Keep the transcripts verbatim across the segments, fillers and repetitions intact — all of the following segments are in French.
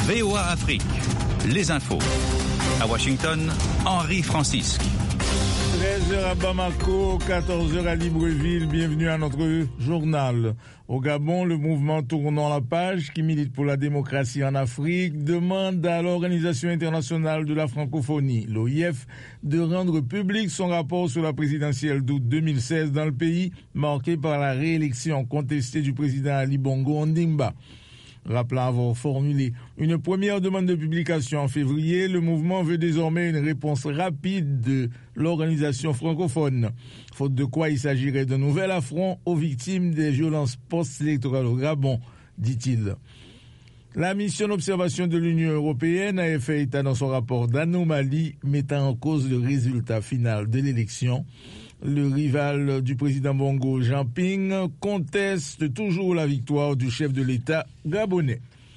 V O A Afrique, les infos. À Washington, Henri Francisque. treize heures à Bamako, quatorze heures à Libreville. Bienvenue à notre journal. Au Gabon, le mouvement Tournons la page, qui milite pour la démocratie en Afrique, demande à l'Organisation internationale de la francophonie, l'O I F, de rendre public son rapport sur la présidentielle d'août deux mille seize dans le pays, marqué par la réélection contestée du président Ali Bongo Ondimba. Rappelant avoir formulé une première demande de publication en février, le mouvement veut désormais une réponse rapide de l'organisation francophone. Faute de quoi il s'agirait d'un nouvel affront aux victimes des violences post-électorales au Gabon, dit-il. La mission d'observation de l'Union européenne a fait état dans son rapport d'anomalie mettant en cause le résultat final de l'élection. Le rival du président Bongo, Jean Ping, conteste toujours la victoire du chef de l'État gabonais.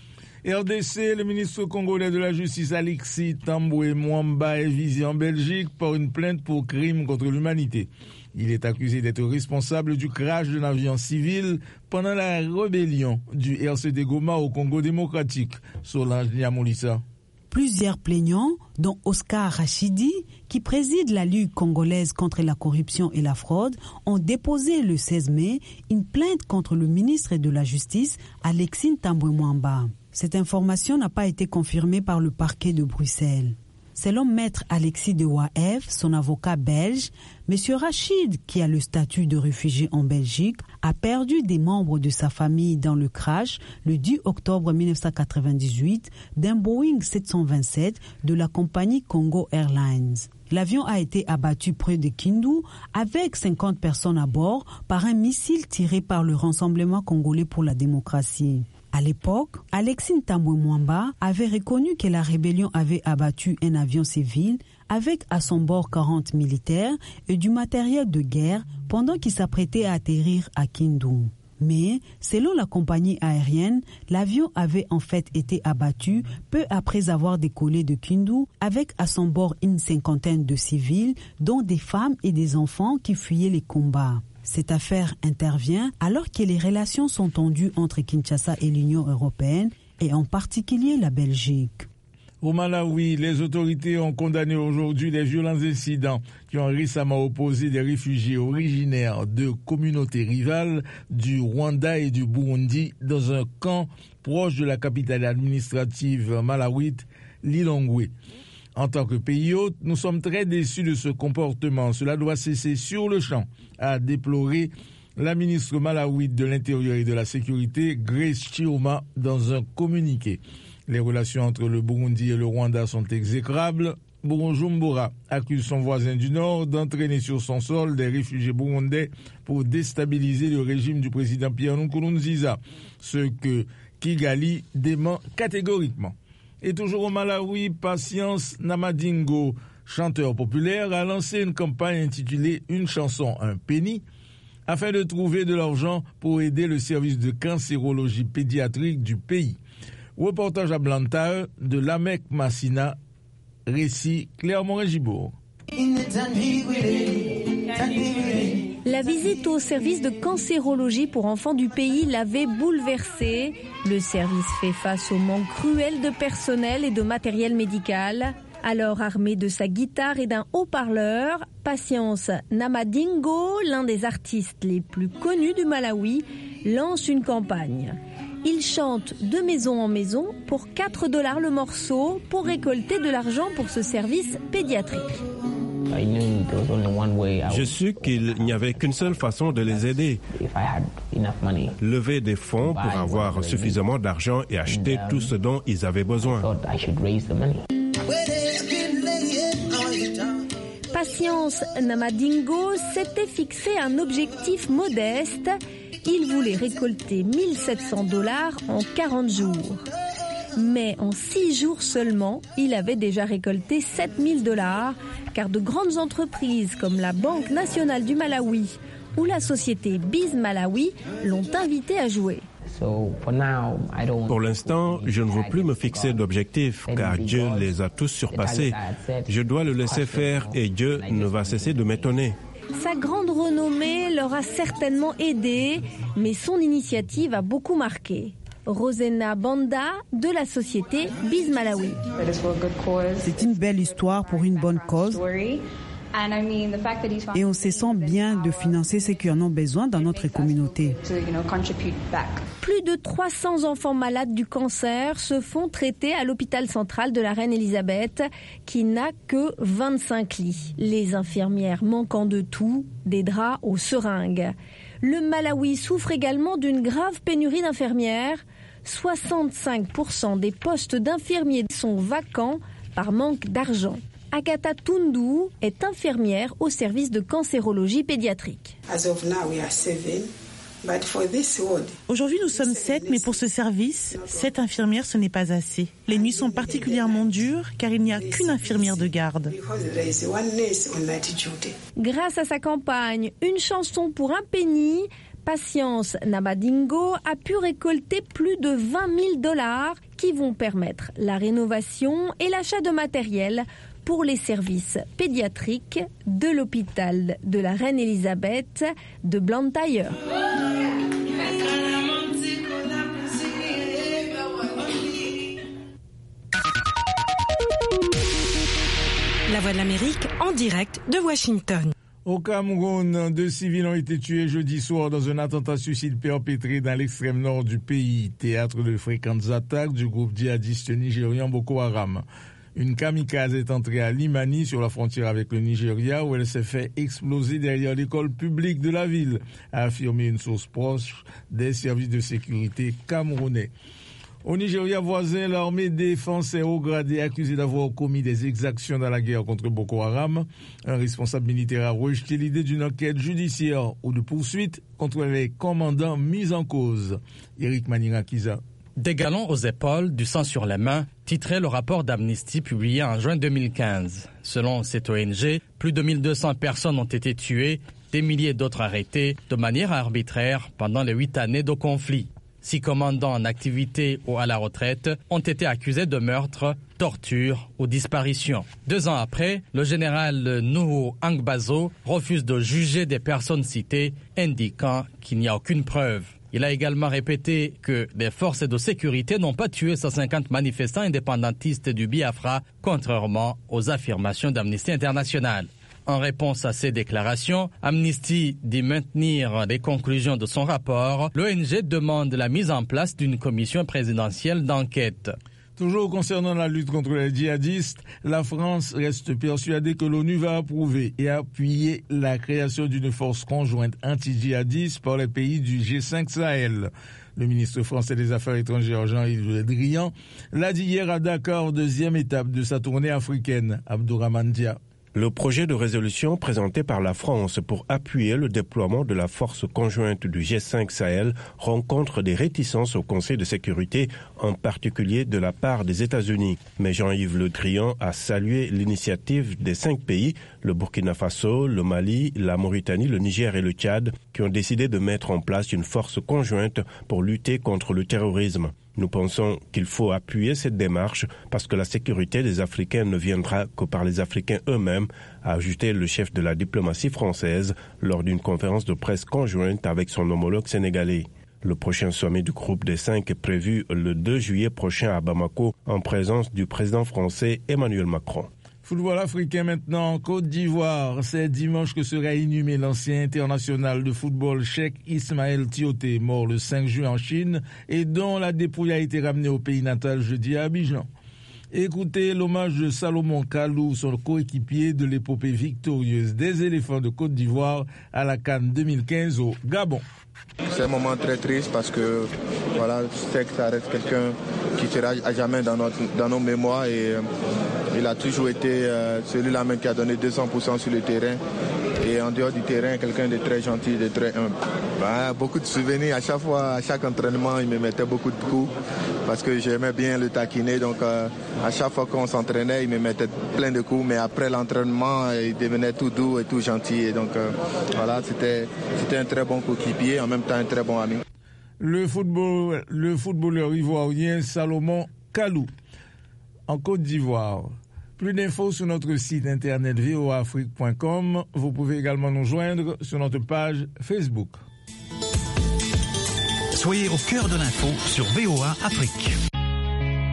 R D C, le ministre congolais de la Justice Alexis Tambwe Mwamba est visé en Belgique par une plainte pour crime contre l'humanité. Il est accusé d'être responsable du crash d'un avion civil pendant la rébellion du R C D Goma au Congo démocratique. Solange Niamoulissa. Plusieurs plaignants, dont Oscar Rachidi, qui préside la Ligue congolaise contre la corruption et la fraude, ont déposé le seize mai une plainte contre le ministre de la Justice, Alexis Tambwe Mwamba. Cette information n'a pas été confirmée par le parquet de Bruxelles. Selon maître Alexis de Waef, son avocat belge, M. Rachid, qui a le statut de réfugié en Belgique, a perdu des membres de sa famille dans le crash le dix octobre mille neuf cent quatre-vingt-dix-huit d'un Boeing sept cent vingt-sept de la compagnie Congo Airlines. L'avion a été abattu près de Kindu avec cinquante personnes à bord par un missile tiré par le Rassemblement congolais pour la démocratie. À l'époque, Alexis Tambwe Mwamba avait reconnu que la rébellion avait abattu un avion civil avec à son bord quarante militaires et du matériel de guerre pendant qu'il s'apprêtait à atterrir à Kindu. Mais, selon la compagnie aérienne, l'avion avait en fait été abattu peu après avoir décollé de Kindu avec à son bord une cinquantaine de civils, dont des femmes et des enfants qui fuyaient les combats. Cette affaire intervient alors que les relations sont tendues entre Kinshasa et l'Union européenne, et en particulier la Belgique. Au Malawi, les autorités ont condamné aujourd'hui les violents incidents qui ont récemment opposé des réfugiés originaires de communautés rivales du Rwanda et du Burundi dans un camp proche de la capitale administrative malawite, Lilongwe. En tant que pays hôte, nous sommes très déçus de ce comportement. Cela doit cesser sur le champ, a déploré la ministre malawite de l'Intérieur et de la Sécurité, Grace Chioma, dans un communiqué. Les relations entre le Burundi et le Rwanda sont exécrables. Bujumbura accuse son voisin du Nord d'entraîner sur son sol des réfugiés burundais pour déstabiliser le régime du président Pierre Nkurunziza, ce que Kigali dément catégoriquement. Et toujours au Malawi, Patience Namadingo, chanteur populaire, a lancé une campagne intitulée « Une chanson, un penny » afin de trouver de l'argent pour aider le service de cancérologie pédiatrique du pays. Reportage à Blantyre de Lamek Massina, récit Claire Morin-Gibourg. La visite au service de cancérologie pour enfants du pays l'avait bouleversé. Le service fait face au manque cruel de personnel et de matériel médical. Alors, armé de sa guitare et d'un haut-parleur, Patience Namadingo, l'un des artistes les plus connus du Malawi, lance une campagne. Il chante de maison en maison pour quatre dollars le morceau pour récolter de l'argent pour ce service pédiatrique. Je su qu'il n'y avait qu'une seule façon de les aider. Lever des fonds pour avoir suffisamment d'argent et acheter tout ce dont ils avaient besoin. Patience Namadingo s'était fixé un objectif modeste. Il voulait récolter mille sept cents dollars en quarante jours. Mais en six jours seulement, il avait déjà récolté sept mille dollars, car de grandes entreprises comme la Banque nationale du Malawi ou la société Biz Malawi l'ont invité à jouer. Pour l'instant, je ne veux plus me fixer d'objectifs, car Dieu les a tous surpassés. Je dois le laisser faire et Dieu ne va cesser de m'étonner. Sa grande renommée leur a certainement aidé, mais son initiative a beaucoup marqué. Rosena Banda de la société Biz Malawi. C'est une belle histoire pour une bonne cause. Et on se sent bien de financer ceux qui en ont besoin dans notre communauté. Plus de trois cents enfants malades du cancer se font traiter à l'hôpital central de la Reine Elisabeth, qui n'a que vingt-cinq lits. Les infirmières manquant de tout, des draps aux seringues. Le Malawi souffre également d'une grave pénurie d'infirmières. soixante-cinq pour cent des postes d'infirmiers sont vacants par manque d'argent. Agatha Tundu est infirmière au service de cancérologie pédiatrique. Aujourd'hui, nous sommes sept, mais pour ce service, sept infirmières, ce n'est pas assez. Les nuits sont particulièrement dures car il n'y a qu'une infirmière de garde. Grâce à sa campagne « Une chanson pour un penny », Patience Nabadingo a pu récolter plus de vingt mille dollars qui vont permettre la rénovation et l'achat de matériel pour les services pédiatriques de l'hôpital de la Reine Elisabeth de Blantyre. La Voix de l'Amérique en direct de Washington. Au Cameroun, deux civils ont été tués jeudi soir dans un attentat suicide perpétré dans l'extrême nord du pays, théâtre de fréquentes attaques du groupe djihadiste nigérian Boko Haram. Une kamikaze est entrée à Limani, sur la frontière avec le Nigeria, où elle s'est fait exploser derrière l'école publique de la ville, a affirmé une source proche des services de sécurité camerounais. Au Nigeria voisin, l'armée défense est haut gradé accusée d'avoir commis des exactions dans la guerre contre Boko Haram. Un responsable militaire a rejeté l'idée d'une enquête judiciaire ou de poursuite contre les commandants mis en cause. Eric Manirakiza. Des galons aux épaules, du sang sur les mains, titrait le rapport d'Amnesty publié en juin deux mille quinze. Selon cette O N G, plus de mille deux cents personnes ont été tuées, des milliers d'autres arrêtées de manière arbitraire pendant les huit années de conflit. Six commandants en activité ou à la retraite ont été accusés de meurtre, torture ou disparition. Deux ans après, le général Nuhu Angbazo refuse de juger des personnes citées, indiquant qu'il n'y a aucune preuve. Il a également répété que les forces de sécurité n'ont pas tué cent cinquante manifestants indépendantistes du Biafra, contrairement aux affirmations d'Amnesty International. En réponse à ces déclarations, Amnesty dit maintenir les conclusions de son rapport. L'O N G demande la mise en place d'une commission présidentielle d'enquête. Toujours concernant la lutte contre les djihadistes, la France reste persuadée que l'ONU va approuver et appuyer la création d'une force conjointe anti-djihadiste par les pays du G cinq Sahel. Le ministre français des Affaires étrangères Jean-Yves Le Drian l'a dit hier à Dakar, deuxième étape de sa tournée africaine. Abdourahmane Dia. Le projet de résolution présenté par la France pour appuyer le déploiement de la force conjointe du G cinq Sahel rencontre des réticences au Conseil de sécurité, en particulier de la part des États-Unis. Mais Jean-Yves Le Drian a salué l'initiative des cinq pays, le Burkina Faso, le Mali, la Mauritanie, le Niger et le Tchad, qui ont décidé de mettre en place une force conjointe pour lutter contre le terrorisme. Nous pensons qu'il faut appuyer cette démarche parce que la sécurité des Africains ne viendra que par les Africains eux-mêmes, a ajouté le chef de la diplomatie française lors d'une conférence de presse conjointe avec son homologue sénégalais. Le prochain sommet du groupe des cinq est prévu le deux juillet prochain à Bamako en présence du président français Emmanuel Macron. Football africain maintenant en Côte d'Ivoire. C'est dimanche que sera inhumé l'ancien international de football Cheikh Ismaël Tioté, mort le cinq juin en Chine et dont la dépouille a été ramenée au pays natal jeudi à Abidjan. Écoutez l'hommage de Salomon Kalou, son coéquipier de l'épopée victorieuse des éléphants de Côte d'Ivoire à la CAN deux mille quinze au Gabon. C'est un moment très triste parce que voilà, je sais que ça reste quelqu'un qui sera à jamais dans, notre, dans nos mémoires et euh, il a toujours été euh, celui-là même qui a donné deux cents pour cent sur le terrain et en dehors du terrain, quelqu'un de très gentil, de très humble. Bah, beaucoup de souvenirs, à chaque fois, à chaque entraînement, il me mettait beaucoup de coups parce que j'aimais bien le taquiner, donc euh, à chaque fois qu'on s'entraînait, il me mettait plein de coups, mais après l'entraînement, il devenait tout doux et tout gentil et donc euh, voilà, c'était, c'était un très bon coéquipier, en même temps un très bon ami. Le, football, le footballeur ivoirien Salomon Kalou en Côte d'Ivoire. Plus d'infos sur notre site internet v o a afrique point com. Vous pouvez également nous joindre sur notre page Facebook. Soyez au cœur de l'info sur V O A Afrique.